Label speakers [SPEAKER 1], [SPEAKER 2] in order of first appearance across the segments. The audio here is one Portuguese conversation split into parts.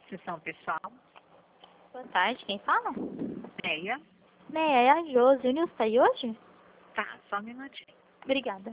[SPEAKER 1] Sessão pessoal.
[SPEAKER 2] Boa tarde, quem fala?
[SPEAKER 1] Meia.
[SPEAKER 2] Meia, é a Josi. O Nilson tá aí hoje?
[SPEAKER 1] Tá, só um minutinho.
[SPEAKER 2] Obrigada.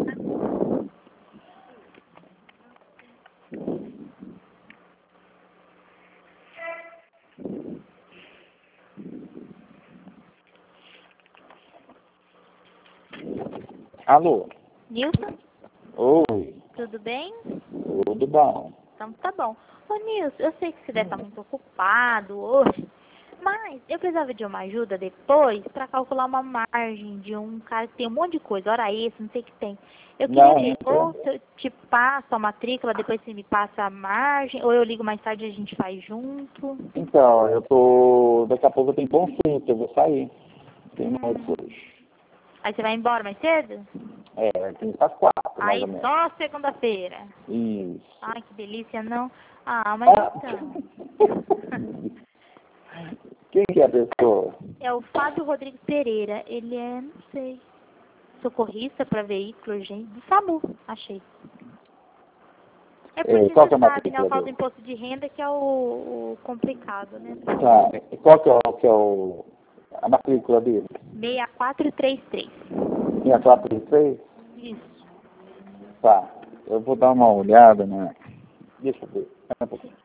[SPEAKER 3] Alô?
[SPEAKER 2] Nilson,
[SPEAKER 3] Oi,
[SPEAKER 2] tudo bem?
[SPEAKER 3] tudo bom?
[SPEAKER 2] Então tá bom. Ô Nilson, eu sei que você deve estar muito ocupado hoje, mas eu precisava de uma ajuda depois para calcular uma margem de um cara que tem um monte de coisa, hora extra, não sei o que tem. Eu queria
[SPEAKER 3] Não,
[SPEAKER 2] ver, ou se eu te passo a matrícula, depois você me passa a margem, ou eu ligo mais tarde e a gente faz junto.
[SPEAKER 3] então, daqui a pouco eu tenho consulta, eu vou sair. Tem mais hoje.
[SPEAKER 2] Aí você vai embora mais cedo?
[SPEAKER 3] Tem às 4, mais
[SPEAKER 2] Aí
[SPEAKER 3] ou menos.
[SPEAKER 2] só segunda-feira.
[SPEAKER 3] Isso.
[SPEAKER 2] Ai, que delícia, não. Ah, mas então.
[SPEAKER 3] Quem que é a pessoa?
[SPEAKER 2] É o Fábio Rodrigues Pereira. Ele é, não sei, socorrista para veículos, gente. Do SAMU, achei. É porque
[SPEAKER 3] Qual que é
[SPEAKER 2] você
[SPEAKER 3] a
[SPEAKER 2] sabe, né? O
[SPEAKER 3] matrícula
[SPEAKER 2] tal do
[SPEAKER 3] dele?
[SPEAKER 2] imposto de renda que é o complicado, né?
[SPEAKER 3] Tá, qual que é a matrícula dele?
[SPEAKER 2] 6433.
[SPEAKER 3] 6433?
[SPEAKER 2] Isso.
[SPEAKER 3] Tá, eu vou dar uma olhada, né? Deixa eu ver. Espera um pouquinho.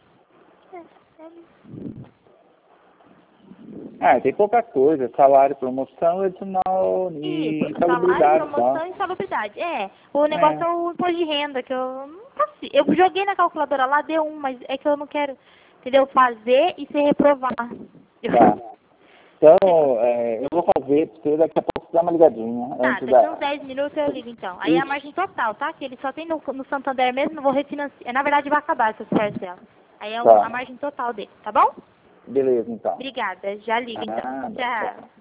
[SPEAKER 3] Tem pouca coisa. Salário, promoção, adicional
[SPEAKER 2] Isso,
[SPEAKER 3] e
[SPEAKER 2] salário,
[SPEAKER 3] salubridade só.
[SPEAKER 2] promoção e salubridade. O negócio é o imposto de renda, que eu não consigo. Eu joguei na calculadora lá, deu um, mas é que eu não quero, entendeu? Fazer e ser reprovar.
[SPEAKER 3] Tá. Então, eu vou fazer pra você daqui a pouco você dá uma ligadinha.
[SPEAKER 2] Tá,
[SPEAKER 3] Antes
[SPEAKER 2] daqui uns
[SPEAKER 3] da...
[SPEAKER 2] 10 minutos eu ligo então. Aí é a
[SPEAKER 3] Isso.
[SPEAKER 2] margem total, tá? Que ele só tem no Santander mesmo, não vou refinanciar. Na verdade vai acabar essas parcelas. Aí é a
[SPEAKER 3] Tá.
[SPEAKER 2] margem total dele, tá bom?
[SPEAKER 3] Beleza, então.
[SPEAKER 2] Obrigada, já ligo então.
[SPEAKER 3] Ah,
[SPEAKER 2] Tchau.
[SPEAKER 3] tchau.